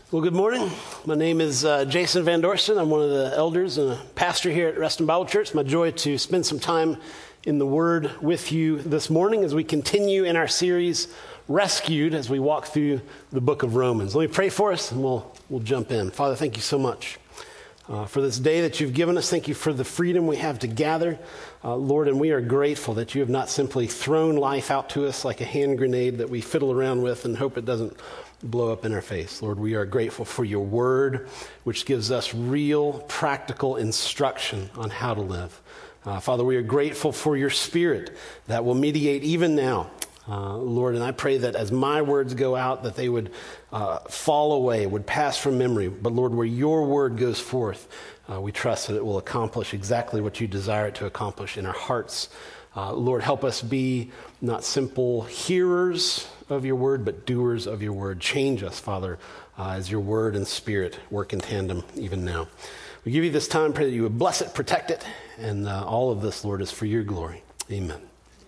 Well, good morning. My name is Jason Van Dorsten. I'm one of the elders and a pastor here at Reston Bible Church. It's my joy to spend some time in the Word with you this morning as we continue in our series, Rescued, as we walk through the book of Romans. Let me pray for us and we'll jump in. Father, thank you so much for this day that you've given us. Thank you for the freedom we have to gather, Lord, and we are grateful that you have not simply thrown life out to us like a hand grenade that we fiddle around with and hope it doesn't blow up in our face. Lord, we are grateful for your word, which gives us real, practical instruction on how to live. Father, we are grateful for your Spirit that will mediate even now, Lord, and I pray that as my words go out, that they would fall away, would pass from memory. But Lord, where your word goes forth, we trust that it will accomplish exactly what you desire it to accomplish in our hearts. Lord, help us be not simple hearers of your word, but doers of your word. Change us, Father, as your word and Spirit work in tandem even now. We give you this time, pray that you would bless it, protect it, and all of this, Lord, is for your glory. Amen.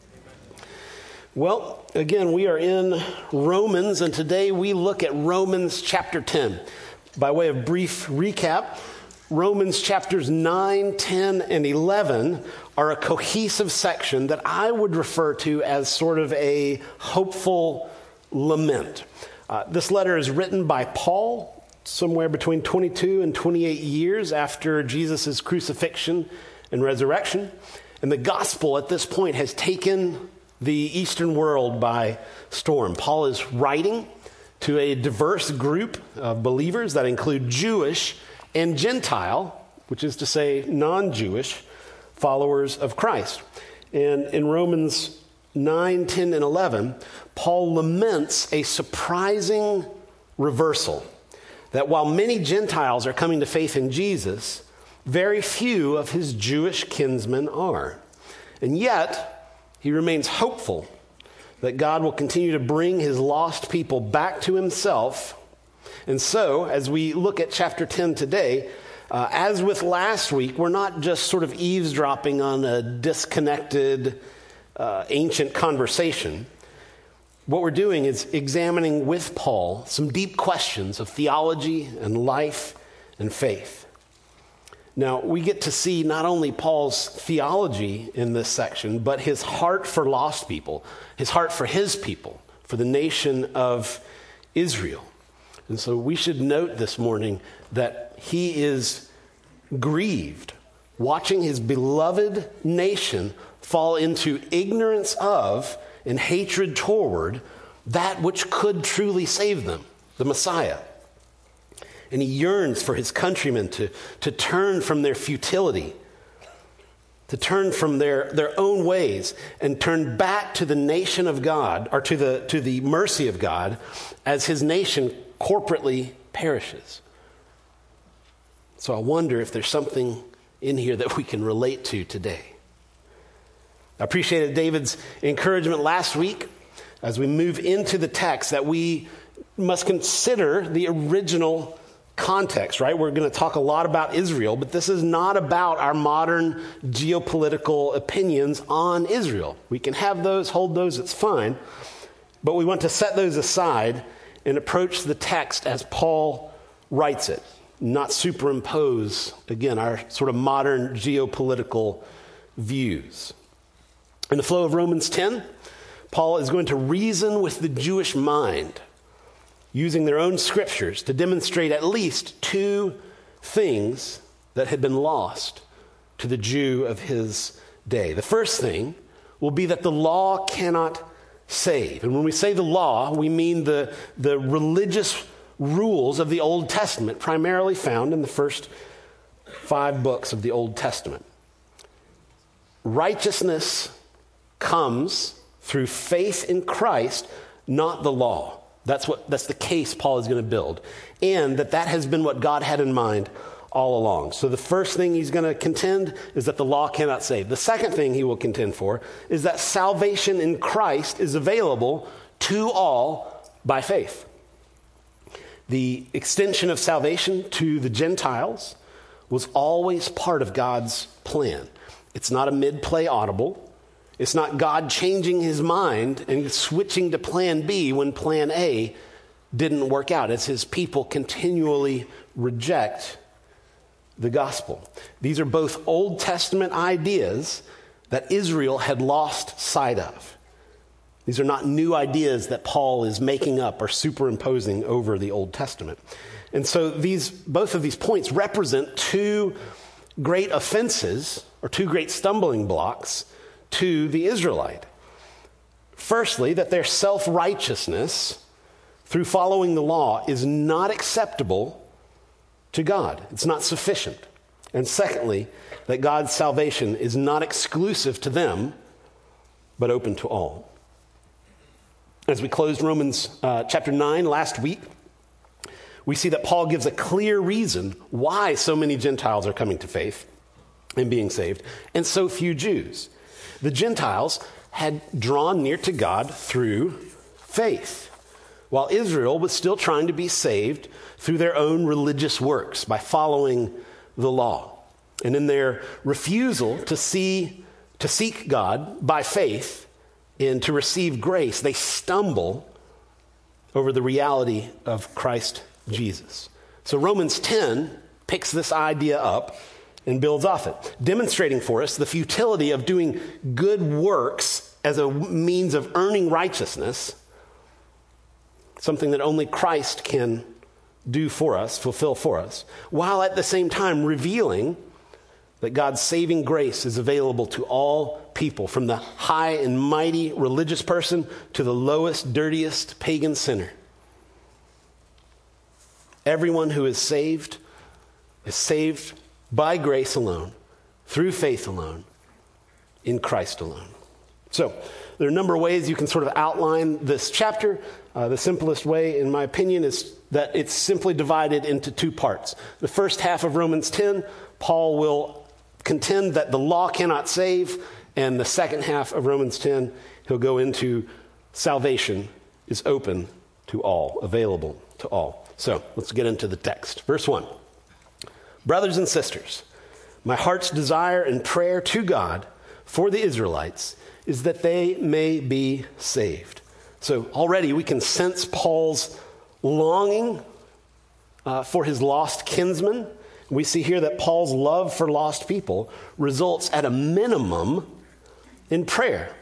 Well, again, we are in Romans, and today we look at Romans chapter 10. By way of brief recap, Romans chapters 9, 10, and 11 are a cohesive section that I would refer to as sort of a hopeful lament. This letter is written by Paul somewhere between 22 and 28 years after Jesus' crucifixion and resurrection. And the gospel at this point has taken the Eastern world by storm. Paul is writing to a diverse group of believers that include Jewish and Gentile, which is to say non-Jewish, followers of Christ. And in Romans 9, 10, and 11, Paul laments a surprising reversal, that while many Gentiles are coming to faith in Jesus, very few of his Jewish kinsmen are. And yet, he remains hopeful that God will continue to bring his lost people back to himself. And so, as we look at chapter 10 today, as with last week, we're not just sort of eavesdropping on a disconnected ancient conversation. What we're doing is examining with Paul some deep questions of theology and life and faith. Now, we get to see not only Paul's theology in this section, but his heart for lost people, his heart for his people, for the nation of Israel. And so we should note this morning that he is grieved, watching his beloved nation fall into ignorance of and hatred toward that which could truly save them, the Messiah. And he yearns for his countrymen to turn from their futility, to turn from their own ways and turn back to the nation of God, or to the mercy of God, as his nation corporately perishes. So I wonder if there's something in here that we can relate to today. I appreciated David's encouragement last week as we move into the text that we must consider the original context, right? We're going to talk a lot about Israel, but this is not about our modern geopolitical opinions on Israel. We can have those, hold those, it's fine. But we want to set those aside and approach the text as Paul writes it, not superimpose, again, our sort of modern geopolitical views. In the flow of Romans 10, Paul is going to reason with the Jewish mind, using their own scriptures to demonstrate at least two things that had been lost to the Jew of his day. The first thing will be that the law cannot save. And when we say the law, we mean the religious rules of the Old Testament, primarily found in the first 5 books of the Old Testament. Righteousness comes through faith in Christ, not the law. That's the case Paul is going to build. And that has been what God had in mind all along. So the first thing he's going to contend is that the law cannot save. The second thing he will contend for is that salvation in Christ is available to all by faith. The extension of salvation to the Gentiles was always part of God's plan. It's not a mid-play audible. It's not God changing his mind and switching to plan B when plan A didn't work out, as his people continually reject the gospel. These are both Old Testament ideas that Israel had lost sight of. These are not new ideas that Paul is making up or superimposing over the Old Testament. And so both of these points represent two great offenses or two great stumbling blocks to the Israelite. Firstly, that their self-righteousness through following the law is not acceptable to God. It's not sufficient. And secondly, that God's salvation is not exclusive to them, but open to all. As we closed Romans chapter 9 last week, we see that Paul gives a clear reason why so many Gentiles are coming to faith and being saved, and so few Jews. The Gentiles had drawn near to God through faith, while Israel was still trying to be saved through their own religious works by following the law. And in their refusal to seek God by faith and to receive grace, they stumble over the reality of Christ Jesus. So Romans 10 picks this idea up and builds off it, demonstrating for us the futility of doing good works as a means of earning righteousness, something that only Christ can do for us, fulfill for us, while at the same time revealing that God's saving grace is available to all people, from the high and mighty religious person to the lowest, dirtiest pagan sinner. Everyone who is saved by grace alone, through faith alone, in Christ alone. So, there are a number of ways you can sort of outline this chapter. The simplest way, in my opinion, is that it's simply divided into two parts. The first half of Romans 10, Paul will contend that the law cannot save, and the second half of Romans 10, he'll go into salvation is open to all, available to all. So, let's get into the text. Verse 1. Brothers and sisters, my heart's desire and prayer to God for the Israelites is that they may be saved. So already we can sense Paul's longing for his lost kinsmen. We see here that Paul's love for lost people results at a minimum in prayer.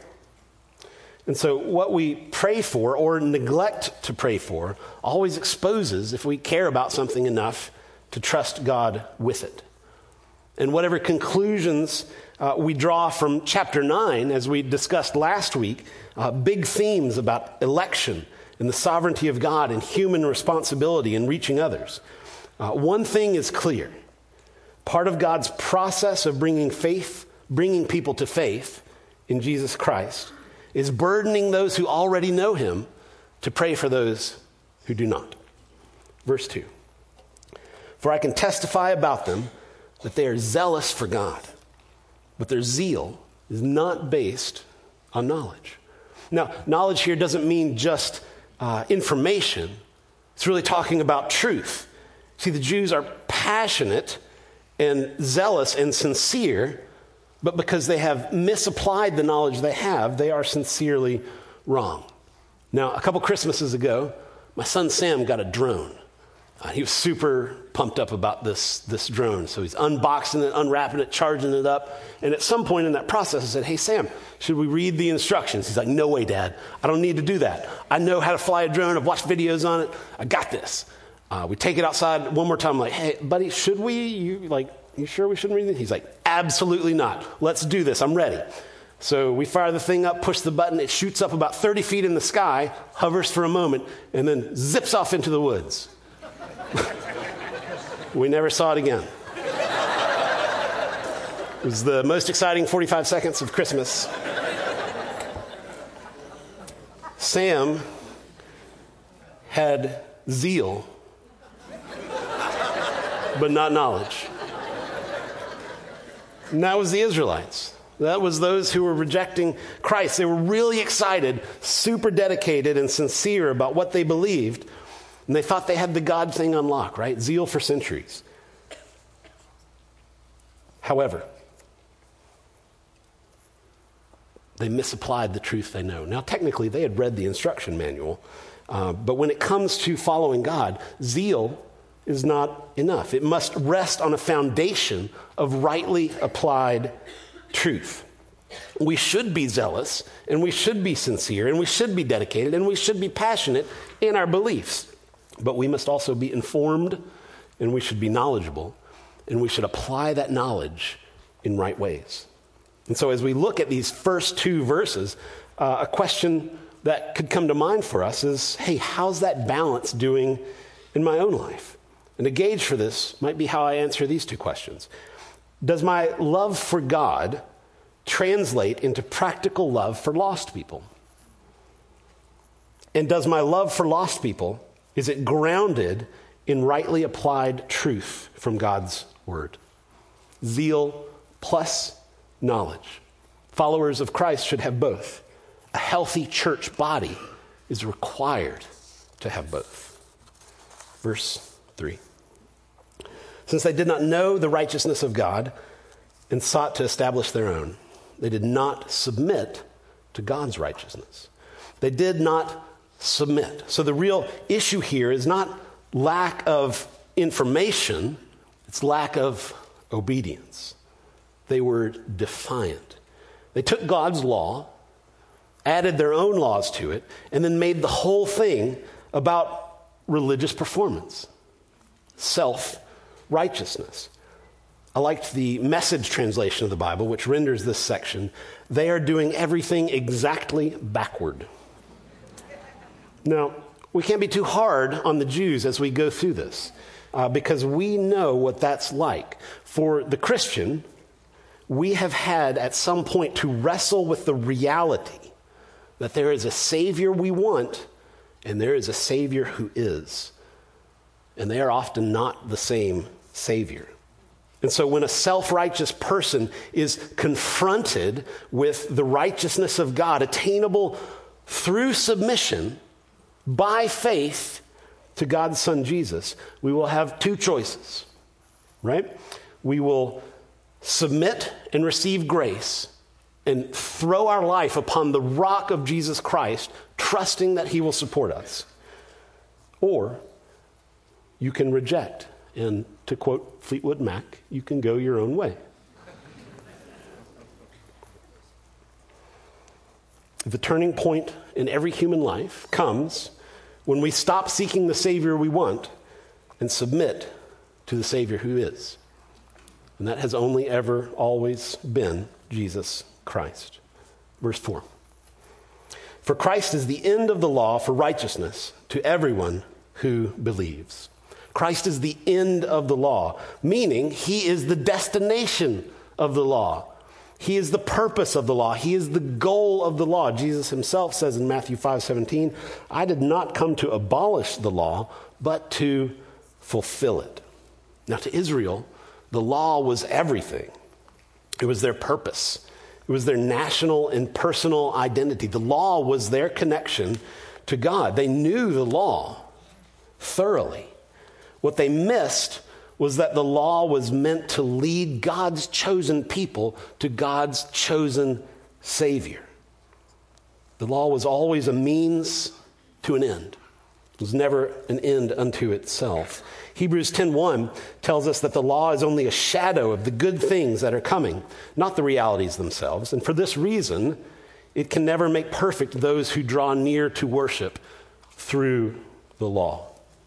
And so what we pray for or neglect to pray for always exposes if we care about something enough to trust God with it. And whatever conclusions we draw from chapter 9, as we discussed last week, big themes about election and the sovereignty of God and human responsibility in reaching others. One thing is clear. Part of God's process of bringing people to faith in Jesus Christ is burdening those who already know him to pray for those who do not. Verse 2. For I can testify about them that they are zealous for God, but their zeal is not based on knowledge. Now, knowledge here doesn't mean just information. It's really talking about truth. See, the Jews are passionate and zealous and sincere, but because they have misapplied the knowledge they have, they are sincerely wrong. Now, a couple Christmases ago, my son Sam got a drone. He was super pumped up about this drone. So he's unboxing it, unwrapping it, charging it up. And at some point in that process, I said, hey, Sam, should we read the instructions? He's like, no way, Dad. I don't need to do that. I know how to fly a drone. I've watched videos on it. I got this. We take it outside one more time. I'm like, hey, buddy, should we? You sure we shouldn't read it? He's like, absolutely not. Let's do this. I'm ready. So we fire the thing up, push the button. It shoots up about 30 feet in the sky, hovers for a moment, and then zips off into the woods. We never saw it again. It was the most exciting 45 seconds of Christmas. Sam had zeal, but not knowledge. And that was the Israelites. That was those who were rejecting Christ. They were really excited, super dedicated, and sincere about what they believed. And they thought they had the God thing on lock, right? Zeal for centuries. However, they misapplied the truth they know. Now, technically, they had read the instruction manual, But when it comes to following God, zeal is not enough. It must rest on a foundation of rightly applied truth. We should be zealous, and we should be sincere, and we should be dedicated, and we should be passionate in our beliefs. But we must also be informed, and we should be knowledgeable, and we should apply that knowledge in right ways. And so as we look at these first two verses, a question that could come to mind for us is, hey, how's that balance doing in my own life? And a gauge for this might be how I answer these two questions. Does my love for God translate into practical love for lost people? And does my love for lost people, is it grounded in rightly applied truth from God's word? Zeal plus knowledge. Followers of Christ should have both. A healthy church body is required to have both. Verse 3. Since they did not know the righteousness of God and sought to establish their own, they did not submit to God's righteousness. They did not submit. So the real issue here is not lack of information, it's lack of obedience. They were defiant. They took God's law, added their own laws to it, and then made the whole thing about religious performance, self-righteousness. I liked the Message translation of the Bible, which renders this section, they are doing everything exactly backward. Now, we can't be too hard on the Jews as we go through this, because we know what that's like. For the Christian, we have had at some point to wrestle with the reality that there is a Savior we want, and there is a Savior who is. And they are often not the same Savior. And so when a self-righteous person is confronted with the righteousness of God, attainable through submission by faith to God's Son Jesus, we will have two choices, right? We will submit and receive grace and throw our life upon the rock of Jesus Christ, trusting that he will support us. Or you can reject, and to quote Fleetwood Mac, you can go your own way. The turning point in every human life comes when we stop seeking the Savior we want and submit to the Savior who is. And that has only ever always been Jesus Christ. Verse 4. For Christ is the end of the law for righteousness to everyone who believes. Christ is the end of the law, meaning he is the destination of the law. He is the purpose of the law. He is the goal of the law. Jesus himself says in Matthew 5:17, I did not come to abolish the law, but to fulfill it. Now to Israel, the law was everything. It was their purpose. It was their national and personal identity. The law was their connection to God. They knew the law thoroughly. What they missed was that the law was meant to lead God's chosen people to God's chosen Savior. The law was always a means to an end. It was never an end unto itself. Hebrews 10:1 tells us that the law is only a shadow of the good things that are coming, not the realities themselves. And for this reason, it can never make perfect those who draw near to worship through the law.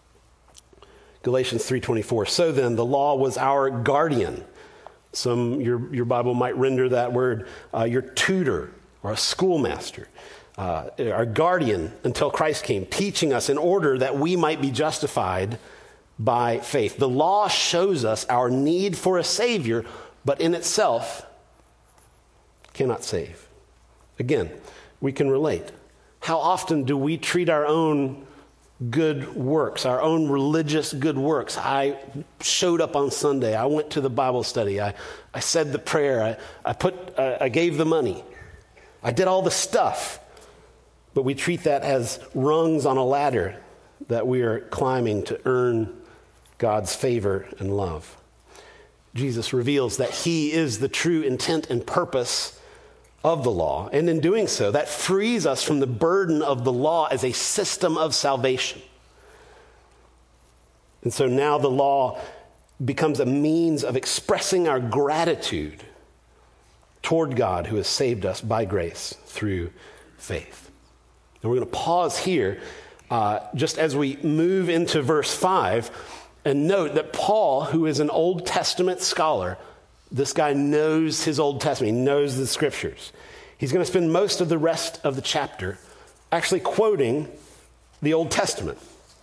Galatians 3:24, so then the law was our guardian. Your Bible might render that word your tutor or a schoolmaster. Our guardian until Christ came, teaching us in order that we might be justified by faith. The law shows us our need for a Savior, but in itself cannot save. Again, we can relate. How often do we treat our own good works, our own religious good works? I showed up on Sunday. I went to the Bible study. I said the prayer. I gave the money. I did all the stuff. But we treat that as rungs on a ladder that we are climbing to earn God's favor and love. Jesus reveals that he is the true intent and purpose of the law. And in doing so, that frees us from the burden of the law as a system of salvation. And so now the law becomes a means of expressing our gratitude toward God who has saved us by grace through faith. And we're going to pause here just as we move into verse 5 and note that Paul, who is an Old Testament scholar, this guy knows his Old Testament. He knows the scriptures. He's going to spend most of the rest of the chapter actually quoting the Old Testament.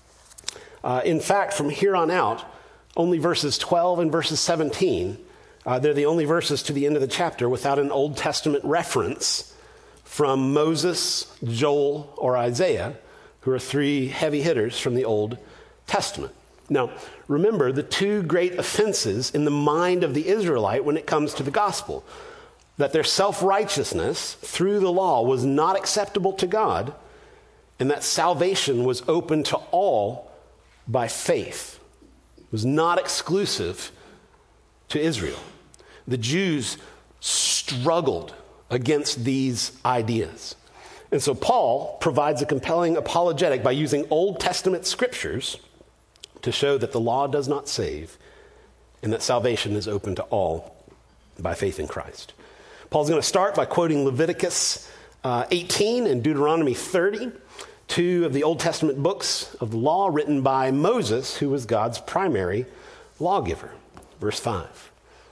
In fact, from here on out, only verses 12 and verses 17, they're the only verses to the end of the chapter without an Old Testament reference from Moses, Joel, or Isaiah, who are three heavy hitters from the Old Testament. Now, remember the two great offenses in the mind of the Israelite when it comes to the gospel, that their self-righteousness through the law was not acceptable to God, and that salvation was open to all by faith. It was not exclusive to Israel. The Jews struggled against these ideas. And so Paul provides a compelling apologetic by using Old Testament scriptures to show that the law does not save and that salvation is open to all by faith in Christ. Paul's going to start by quoting Leviticus 18 and Deuteronomy 30, two of the Old Testament books of the law written by Moses, who was God's primary lawgiver. Verse 5.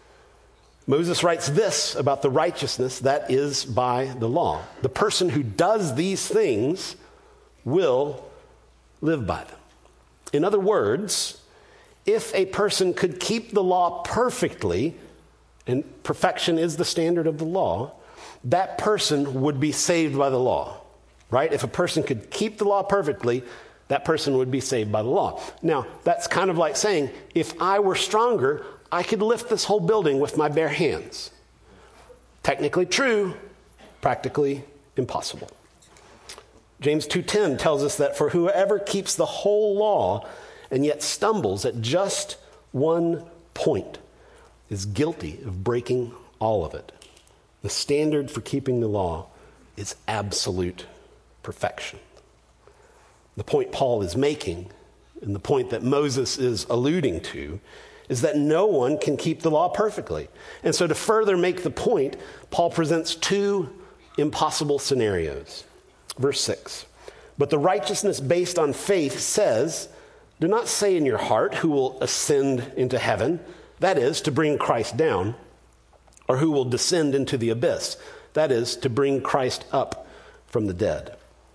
Moses writes this about the righteousness that is by the law. The person who does these things will live by them. In other words, if a person could keep the law perfectly, and perfection is the standard of the law, that person would be saved by the law, right? If a person could keep the law perfectly, that person would be saved by the law. Now, that's kind of like saying, if I were stronger, I could lift this whole building with my bare hands. Technically true, practically impossible. James 2:10 tells us that for whoever keeps the whole law and yet stumbles at just one point is guilty of breaking all of it. The standard for keeping the law is absolute perfection. The point Paul is making, and the point that Moses is alluding to, is that no one can keep the law perfectly. And so to further make the point, Paul presents two impossible scenarios. Verse 6, but the righteousness based on faith says, do not say in your heart who will ascend into heaven, that is, to bring Christ down, or who will descend into the abyss, that is, to bring Christ up from the dead.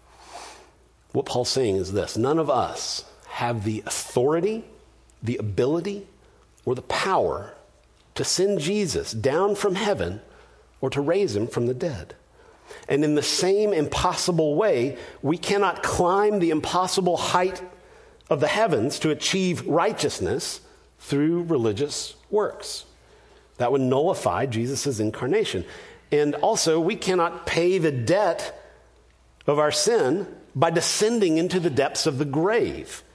What Paul's saying is this: none of us have the authority, the ability, or the power to send Jesus down from heaven or to raise him from the dead. And in the same impossible way, we cannot climb the impossible height of the heavens to achieve righteousness through religious works. That would nullify Jesus' incarnation. And also, we cannot pay the debt of our sin by descending into the depths of the grave.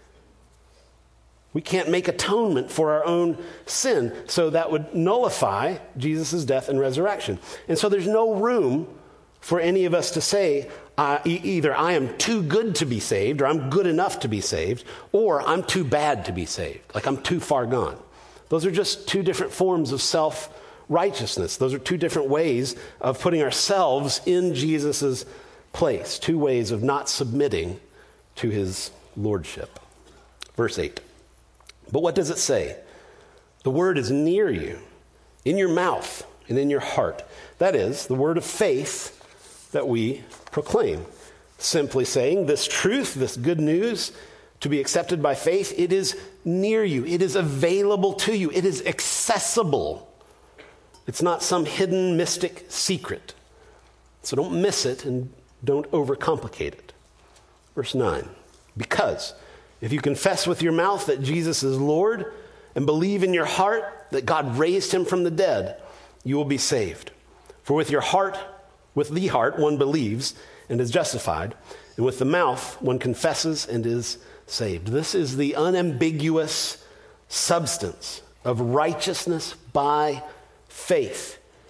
We can't make atonement for our own sin, so that would nullify Jesus' death and resurrection. And so there's no room for any of us to say, either I am too good to be saved, or I'm good enough to be saved, or I'm too bad to be saved, like I'm too far gone. Those are just two different forms of self-righteousness. Those are two different ways of putting ourselves in Jesus' place, two ways of not submitting to his lordship. Verse 8. But what does it say? The word is near you, in your mouth and in your heart. That is, the word of faith that we proclaim. Simply saying, this truth, this good news, to be accepted by faith, it is near you. It is available to you. It is accessible. It's not some hidden mystic secret. So don't miss it and don't overcomplicate it. Verse 9. Because if you confess with your mouth that Jesus is Lord and believe in your heart that God raised him from the dead, you will be saved. For with the heart one believes and is justified, and with the mouth one confesses and is saved. This is the unambiguous substance of righteousness by faith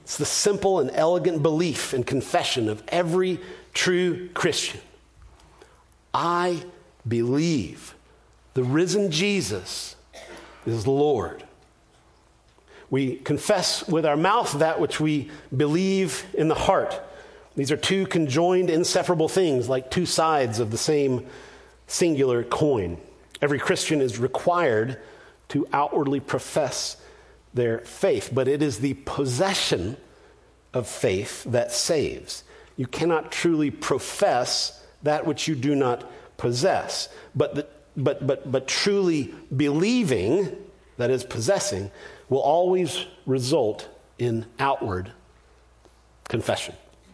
It's the simple and elegant belief and confession of every true Christian. I believe the risen Jesus is Lord. We confess with our mouth that which we believe in the heart. These are two conjoined, inseparable things, like two sides of the same singular coin. Every Christian is required to outwardly profess their faith, but it is the possession of faith that saves. You cannot truly profess that which you do not possess, but truly believing, that is possessing, will always result in outward confession.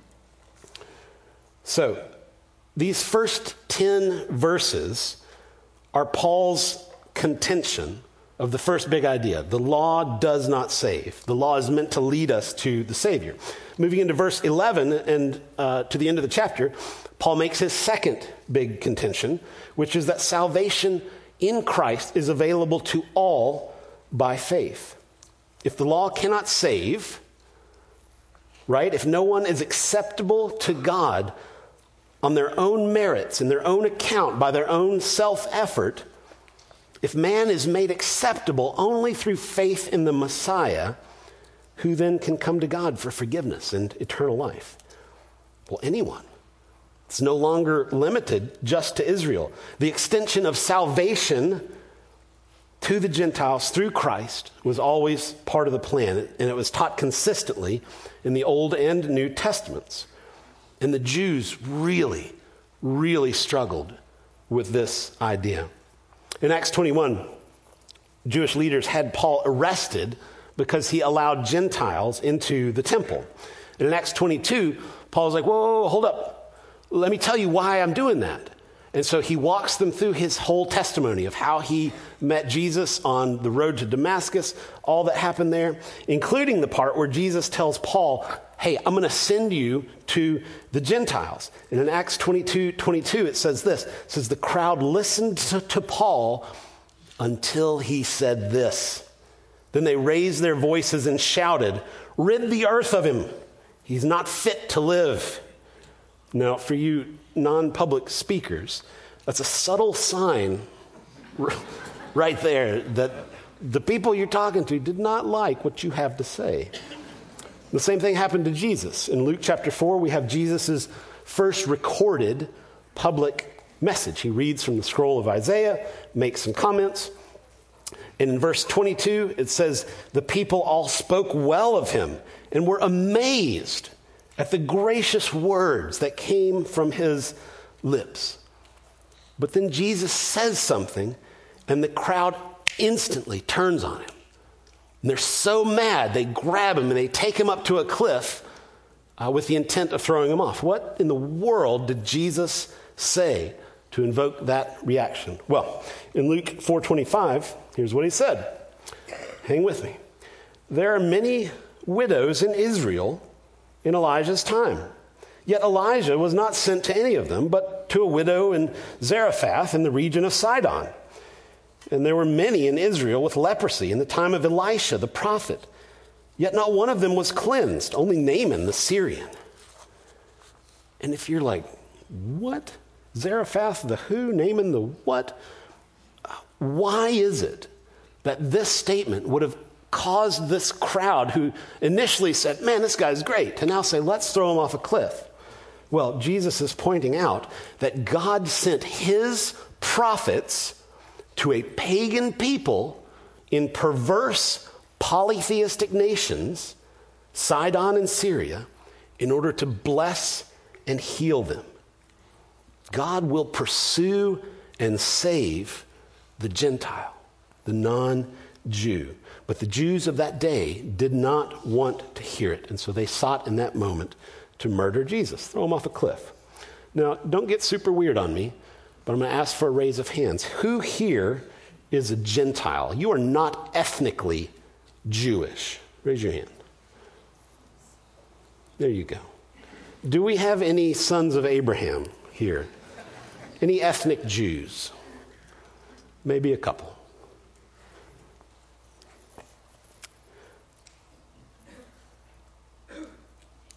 So, these first 10 verses are Paul's contention of the first big idea. The law does not save. The law is meant to lead us to the Savior. Moving into verse 11 and to the end of the chapter, Paul makes his second big contention, which is that salvation in Christ is available to all by faith. If the law cannot save, right? If no one is acceptable to God on their own merits, in their own account, by their own self-effort, if man is made acceptable only through faith in the Messiah, who then can come to God for forgiveness and eternal life? Well, anyone. It's no longer limited just to Israel. The extension of salvation to the Gentiles through Christ was always part of the plan, and it was taught consistently in the Old and New Testaments. And the Jews really, really struggled with this idea. In Acts 21, Jewish leaders had Paul arrested because he allowed Gentiles into the temple. And in Acts 22, Paul's like, whoa, hold up. Let me tell you why I'm doing that. And so he walks them through his whole testimony of how he met Jesus on the road to Damascus, all that happened there, including the part where Jesus tells Paul, hey, I'm going to send you to the Gentiles. And in Acts 22, it says this. It says, the crowd listened to Paul until he said this. Then they raised their voices and shouted, rid the earth of him. He's not fit to live. Now, for you non-public speakers, that's a subtle sign right there that the people you're talking to did not like what you have to say. The same thing happened to Jesus. In Luke chapter 4, we have Jesus' first recorded public message. He reads from the scroll of Isaiah, makes some comments. And in verse 22, it says, the people all spoke well of him and were amazed at the gracious words that came from his lips. But then Jesus says something, and the crowd instantly turns on him. And they're so mad, they grab him and they take him up to a cliff with the intent of throwing him off. What in the world did Jesus say to invoke that reaction? Well, in Luke 4:25, here's what he said. Hang with me. There are many widows in Israel in Elijah's time. Yet Elijah was not sent to any of them, but to a widow in Zarephath in the region of Sidon. And there were many in Israel with leprosy in the time of Elisha, the prophet. Yet not one of them was cleansed, only Naaman the Syrian. And if you're like, what? Zarephath the who? Naaman the what? Why is it that this statement would have caused this crowd who initially said, man, this guy's great, to now say, let's throw him off a cliff? Well, Jesus is pointing out that God sent his prophets to a pagan people in perverse polytheistic nations, Sidon and Syria, in order to bless and heal them. God will pursue and save the Gentile, the non-Jew. But the Jews of that day did not want to hear it, and so they sought in that moment to murder Jesus, throw him off a cliff. Now, don't get super weird on me, but I'm going to ask for a raise of hands. Who here is a Gentile? You are not ethnically Jewish. Raise your hand. There you go. Do we have any sons of Abraham here? Any ethnic Jews? Maybe a couple.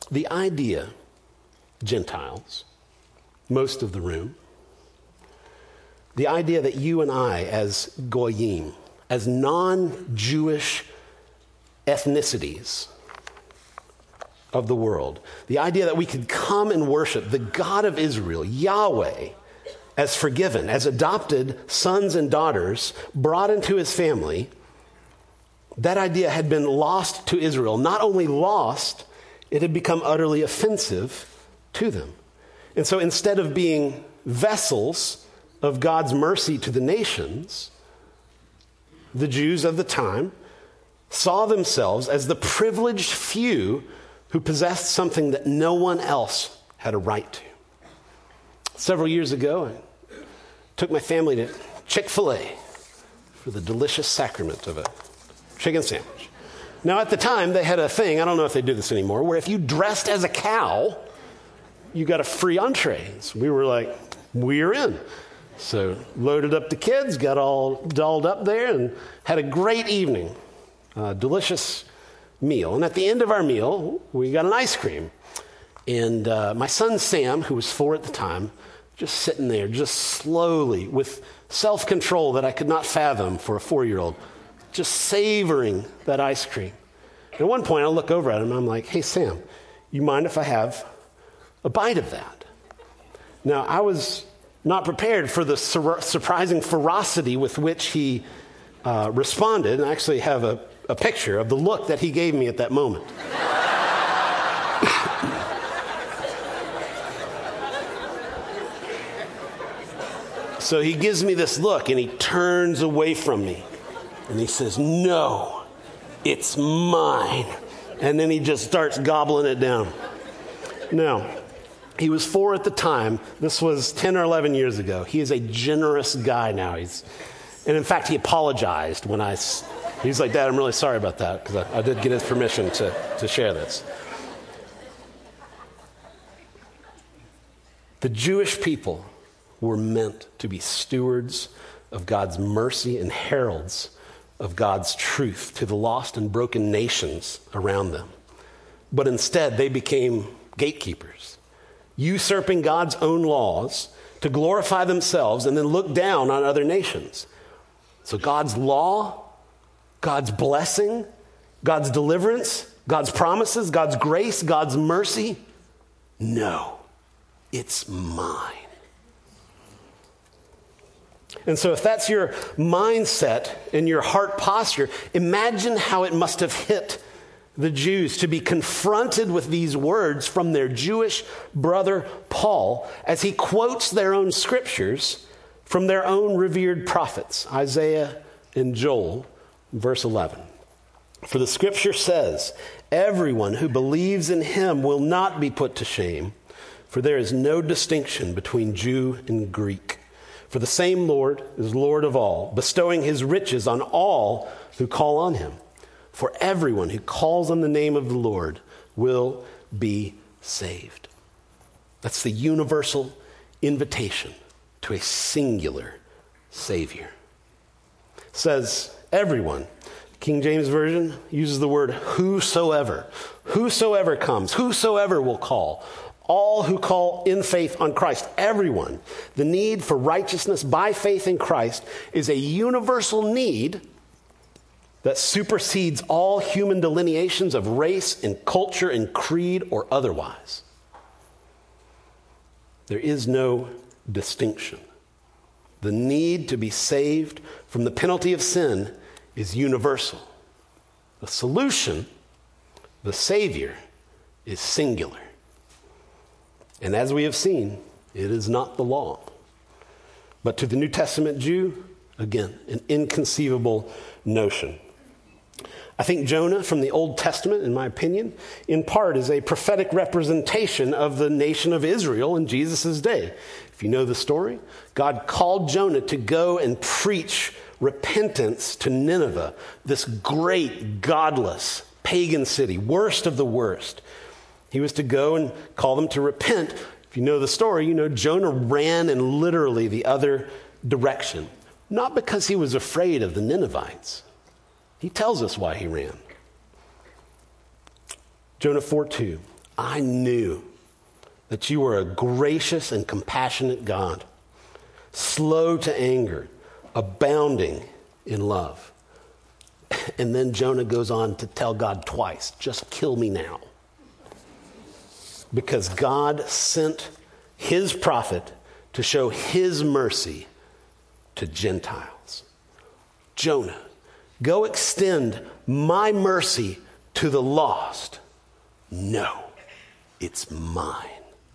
The idea, Gentiles, most of the room, the idea that you and I as Goyim, as non-Jewish ethnicities of the world, the idea that we could come and worship the God of Israel, Yahweh, as forgiven, as adopted sons and daughters brought into his family, that idea had been lost to Israel. Not only lost, it had become utterly offensive to them. And so instead of being vessels of God's mercy to the nations, the Jews of the time saw themselves as the privileged few who possessed something that no one else had a right to. Several years ago, I took my family to Chick-fil-A for the delicious sacrament of a chicken sandwich. Now, at the time, they had a thing, I don't know if they do this anymore, where if you dressed as a cow, you got a free entree. So we were like, we're in. So loaded up the kids, got all dolled up there, and had a great evening. Delicious meal. And at the end of our meal, we got an ice cream. And my son Sam, who was 4 at the time, just sitting there, just slowly, with self-control that I could not fathom for a 4-year-old, just savoring that ice cream. And at one point, I look over at him, and I'm like, hey, Sam, you mind if I have a bite of that? Now, I was not prepared for the surprising ferocity with which he responded, and I actually have a picture of the look that he gave me at that moment. So he gives me this look, and he turns away from me, and he says, no, it's mine. And then he just starts gobbling it down. Now, he was 4 at the time. This was 10 or 11 years ago. He is a generous guy now. And in fact, he apologized when he's like, Dad, I'm really sorry about that, because I did get his permission to share this. The Jewish people were meant to be stewards of God's mercy and heralds of God's truth to the lost and broken nations around them. But instead, they became gatekeepers, usurping God's own laws to glorify themselves and then look down on other nations. So God's law, God's blessing, God's deliverance, God's promises, God's grace, God's mercy, no, it's mine. And so if that's your mindset and your heart posture, imagine how it must have hit the Jews to be confronted with these words from their Jewish brother Paul as he quotes their own scriptures from their own revered prophets, Isaiah and Joel, verse 11. For the scripture says, everyone who believes in him will not be put to shame, for there is no distinction between Jew and Greek. For the same Lord is Lord of all, bestowing his riches on all who call on him. For everyone who calls on the name of the Lord will be saved. That's the universal invitation to a singular Savior. It says everyone. King James Version uses the word whosoever. Whosoever comes, whosoever will call. All who call in faith on Christ, everyone. The need for righteousness by faith in Christ is a universal need that supersedes all human delineations of race and culture and creed or otherwise. There is no distinction. The need to be saved from the penalty of sin is universal. The solution, the Savior, is singular. And as we have seen, it is not the law. But to the New Testament Jew, again, an inconceivable notion. I think Jonah from the Old Testament, in my opinion, in part is a prophetic representation of the nation of Israel in Jesus' day. If you know the story, God called Jonah to go and preach repentance to Nineveh, this great, godless, pagan city, worst of the worst. He was to go and call them to repent. If you know the story, you know Jonah ran in literally the other direction. Not because he was afraid of the Ninevites. He tells us why he ran. Jonah 4:2. I knew that you were a gracious and compassionate God, slow to anger, abounding in love. And then Jonah goes on to tell God twice, just kill me now. Because God sent his prophet to show his mercy to Gentiles. Jonah, go extend my mercy to the lost. No, it's mine.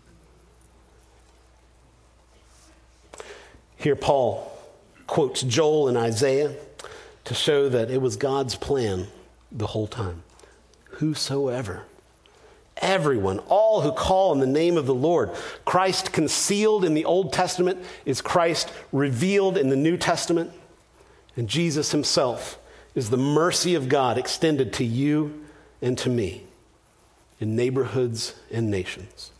Here Paul quotes Joel and Isaiah to show that it was God's plan the whole time. Whosoever, everyone, all who call on the name of the Lord. Christ concealed in the Old Testament is Christ revealed in the New Testament. And Jesus himself is the mercy of God extended to you and to me in neighborhoods and nations.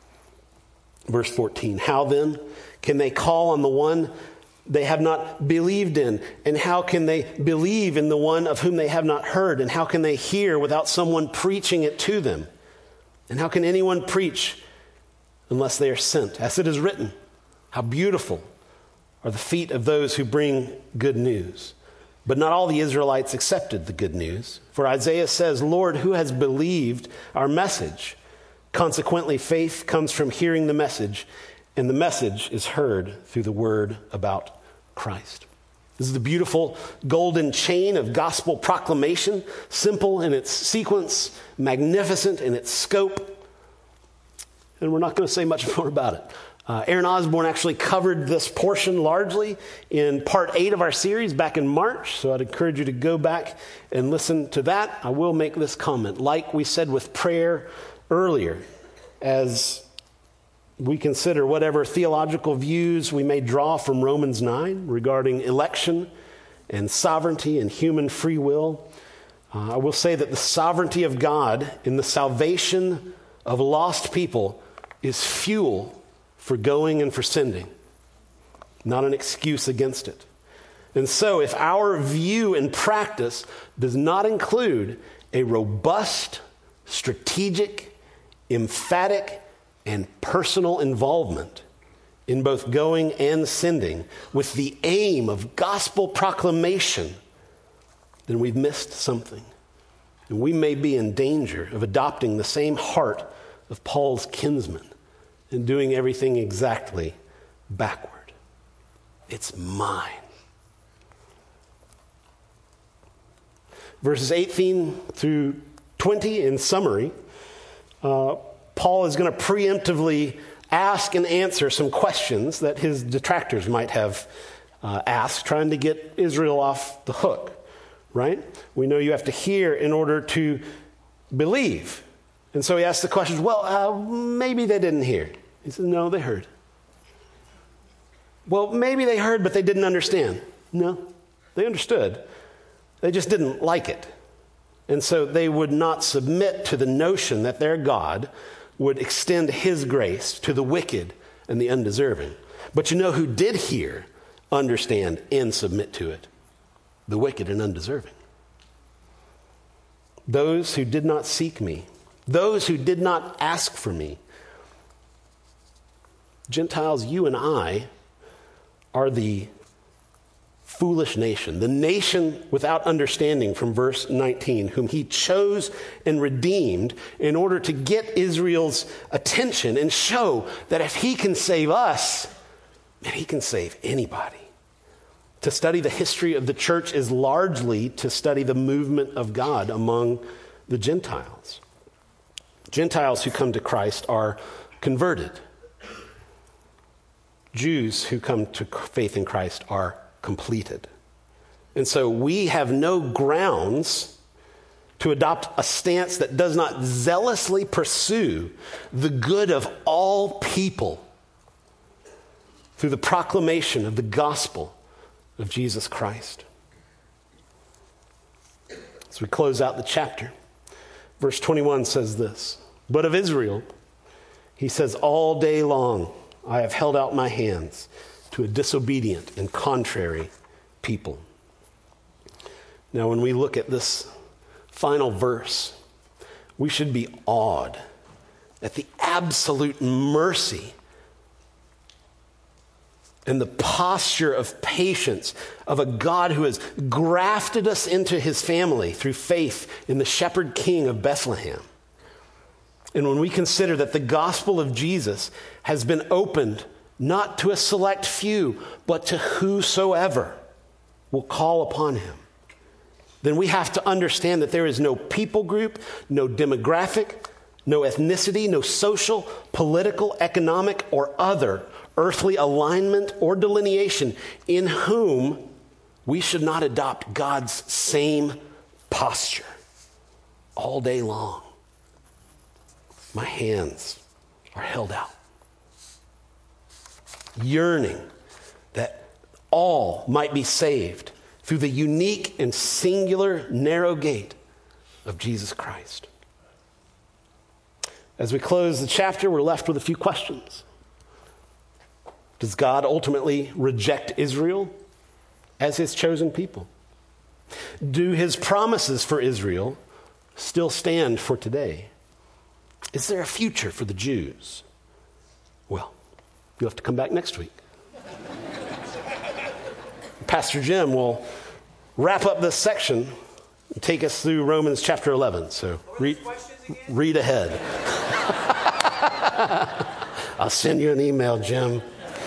Verse 14, how then can they call on the one they have not believed in? And how can they believe in the one of whom they have not heard? And how can they hear without someone preaching it to them? And how can anyone preach unless they are sent? As it is written, how beautiful are the feet of those who bring good news. But not all the Israelites accepted the good news. For Isaiah says, Lord, who has believed our message? Consequently, faith comes from hearing the message, and the message is heard through the word about Christ. This is the beautiful golden chain of gospel proclamation, simple in its sequence, magnificent in its scope. And we're not going to say much more about it. Aaron Osborne actually covered this portion largely in part 8 of our series back in March, so I'd encourage you to go back and listen to that. I will make this comment. Like we said with prayer earlier, as we consider whatever theological views we may draw from Romans 9 regarding election and sovereignty and human free will, I will say that the sovereignty of God in the salvation of lost people is fuel for going and for sending, not an excuse against it. And so if our view and practice does not include a robust, strategic, emphatic, and personal involvement in both going and sending with the aim of gospel proclamation, then we've missed something. And we may be in danger of adopting the same heart of Paul's kinsman and doing everything exactly backward. It's mine. Verses 18 through 20 in summary, Paul is going to preemptively ask and answer some questions that his detractors might have asked, trying to get Israel off the hook, right? We know you have to hear in order to believe. And so he asks the questions, well, maybe they didn't hear. He says, no, they heard. Well, maybe they heard, but they didn't understand. No, they understood. They just didn't like it. And so they would not submit to the notion that their God would extend his grace to the wicked and the undeserving. But you know who did hear, understand, and submit to it? The wicked and undeserving. Those who did not seek me, those who did not ask for me. Gentiles, you and I are the foolish nation, the nation without understanding from verse 19, whom he chose and redeemed in order to get Israel's attention and show that if he can save us, man, he can save anybody. To study the history of the church is largely to study the movement of God among the Gentiles. Gentiles who come to Christ are converted. Jews who come to faith in Christ are completed. And so we have no grounds to adopt a stance that does not zealously pursue the good of all people through the proclamation of the gospel of Jesus Christ. As we close out the chapter, verse 21 says this, but of Israel, he says, all day long I have held out my hands to a disobedient and contrary people. Now, when we look at this final verse, we should be awed at the absolute mercy and the posture of patience of a God who has grafted us into his family through faith in the shepherd king of Bethlehem. And when we consider that the gospel of Jesus has been opened not to a select few, but to whosoever will call upon him, then we have to understand that there is no people group, no demographic, no ethnicity, no social, political, economic, or other earthly alignment or delineation in whom we should not adopt God's same posture all day long. My hands are held out, yearning that all might be saved through the unique and singular narrow gate of Jesus Christ. As we close the chapter, we're left with a few questions. Does God ultimately reject Israel as his chosen people? Do his promises for Israel still stand for today? Is there a future for the Jews? Well, you'll have to come back next week. Pastor Jim will wrap up this section and take us through Romans chapter 11. So read ahead. I'll send you an email, Jim.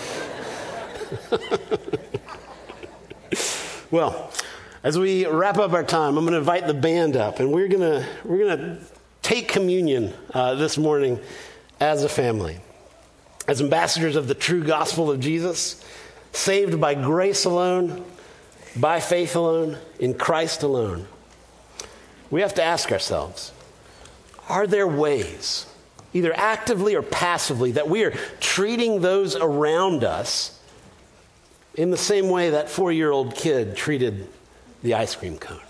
Well, as we wrap up our time, I'm going to invite the band up, and we're going to take communion this morning as a family, as ambassadors of the true gospel of Jesus, saved by grace alone, by faith alone, in Christ alone. We have to ask ourselves, are there ways, either actively or passively, that we are treating those around us in the same way that 4-year-old kid treated the ice cream cone?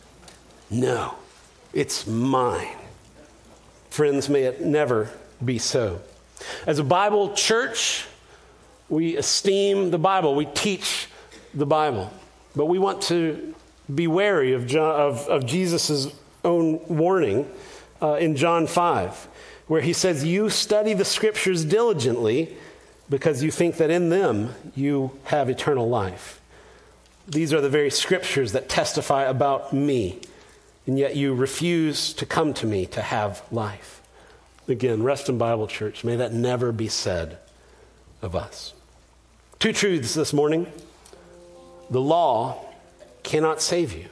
No, it's mine. Friends, may it never be so. As a Bible church, we esteem the Bible. We teach the Bible. But we want to be wary of Jesus' own warning in John 5, where he says, "You study the scriptures diligently because you think that in them you have eternal life. These are the very scriptures that testify about me, and yet you refuse to come to me to have life." Again, Reston Bible Church, may that never be said of us. 2 truths this morning. The law cannot save you.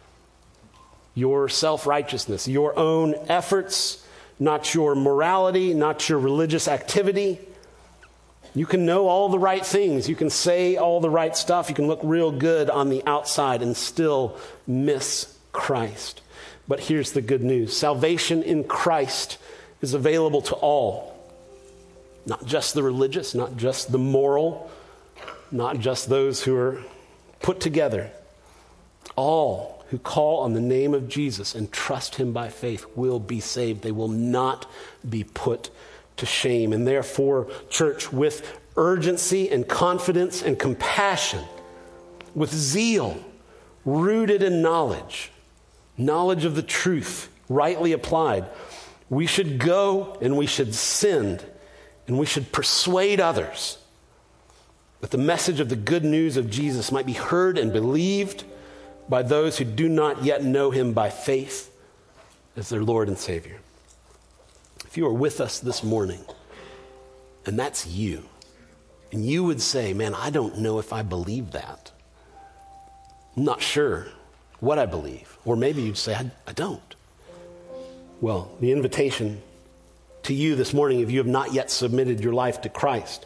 Your self-righteousness, your own efforts, not your morality, not your religious activity. You can know all the right things. You can say all the right stuff. You can look real good on the outside and still miss Christ. But here's the good news. Salvation in Christ is available to all. Not just the religious, not just the moral, not just those who are put together. All who call on the name of Jesus and trust him by faith will be saved. They will not be put to shame. And therefore, church, with urgency and confidence and compassion, with zeal rooted in knowledge of the truth rightly applied, we should go and we should send and we should persuade others that the message of the good news of Jesus might be heard and believed by those who do not yet know him by faith as their Lord and Savior. If you are with us this morning, and that's you, and you would say, "Man, I don't know if I believe that. I'm not sure what I believe." Or maybe you'd say, I don't. Well, the invitation to you this morning, if you have not yet submitted your life to Christ,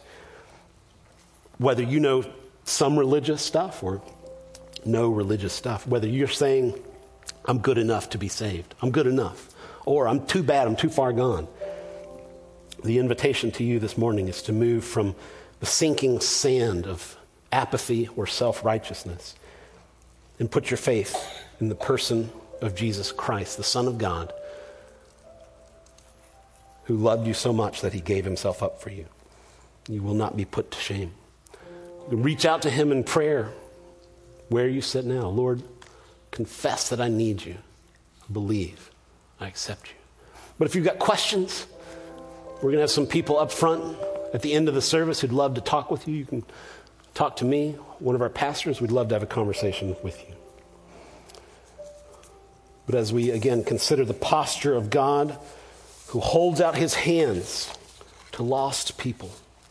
whether you know some religious stuff or no religious stuff, whether you're saying, "I'm good enough to be saved. I'm good enough," or "I'm too bad, I'm too far gone," the invitation to you this morning is to move from the sinking sand of apathy or self-righteousness and put your faith in the person of Jesus Christ, the Son of God, who loved you so much that he gave himself up for you. You will not be put to shame. Reach out to him in prayer where you sit now. "Lord, confess that I need you. I believe. I accept you." But if you've got questions, We're going to have some people up front at the end of the service who'd love to talk with you. You can talk to me, one of our pastors. We'd love to have a conversation with you. But as we, again, consider the posture of God who holds out his hands to lost people,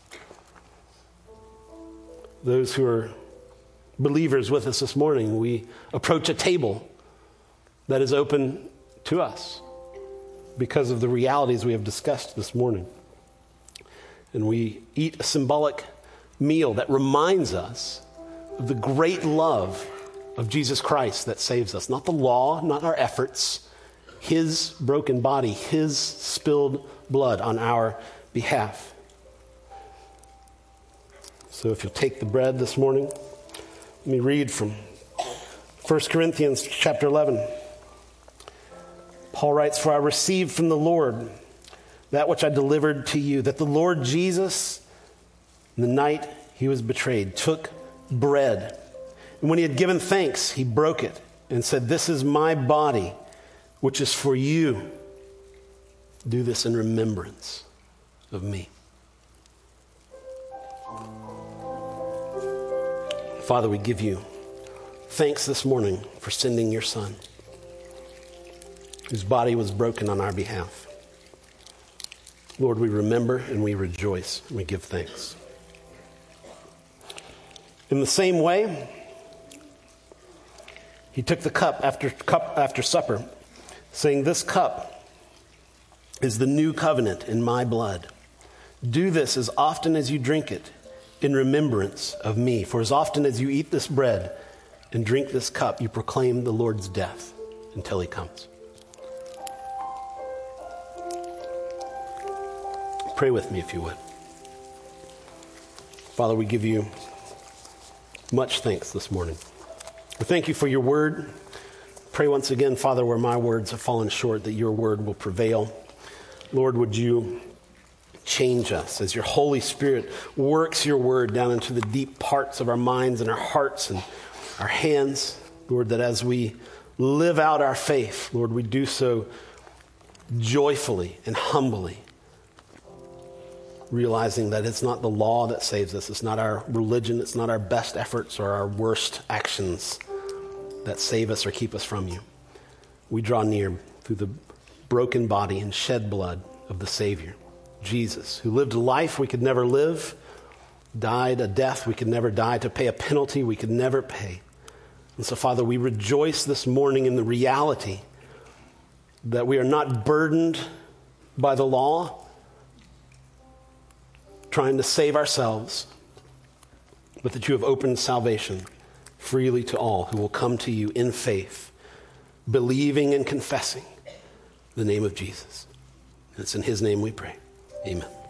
those who are believers with us this morning, we approach a table that is open to us because of the realities we have discussed this morning. And we eat a symbolic meal that reminds us of the great love of Jesus Christ that saves us. Not the law, not our efforts, his broken body, his spilled blood on our behalf. So if you'll take the bread this morning, let me read from 1 Corinthians chapter 11. Paul writes, "For I received from the Lord that which I delivered to you, that the Lord Jesus, the night he was betrayed, took bread. And when he had given thanks, he broke it and said, 'This is my body, which is for you. Do this in remembrance of me.'" Father, we give you thanks this morning for sending your Son, whose body was broken on our behalf. Lord, we remember and we rejoice and we give thanks. In the same way, he took the cup after supper, saying, "This cup is the new covenant in my blood. Do this as often as you drink it in remembrance of me. For as often as you eat this bread and drink this cup, you proclaim the Lord's death until he comes." Pray with me if you would. Father, we give you much thanks this morning. We thank you for your word. Pray once again, Father, where my words have fallen short, that your word will prevail. Lord, would you change us as your Holy Spirit works your word down into the deep parts of our minds and our hearts and our hands. Lord, that as we live out our faith, Lord, we do so joyfully and humbly, realizing that it's not the law that saves us. It's not our religion. It's not our best efforts or our worst actions that save us or keep us from you. We draw near through the broken body and shed blood of the Savior, Jesus, who lived a life we could never live, died a death we could never die, to pay a penalty we could never pay. And so, Father, we rejoice this morning in the reality that we are not burdened by the law, trying to save ourselves, but that you have opened salvation freely to all who will come to you in faith, believing and confessing the name of Jesus. And it's in his name we pray. Amen.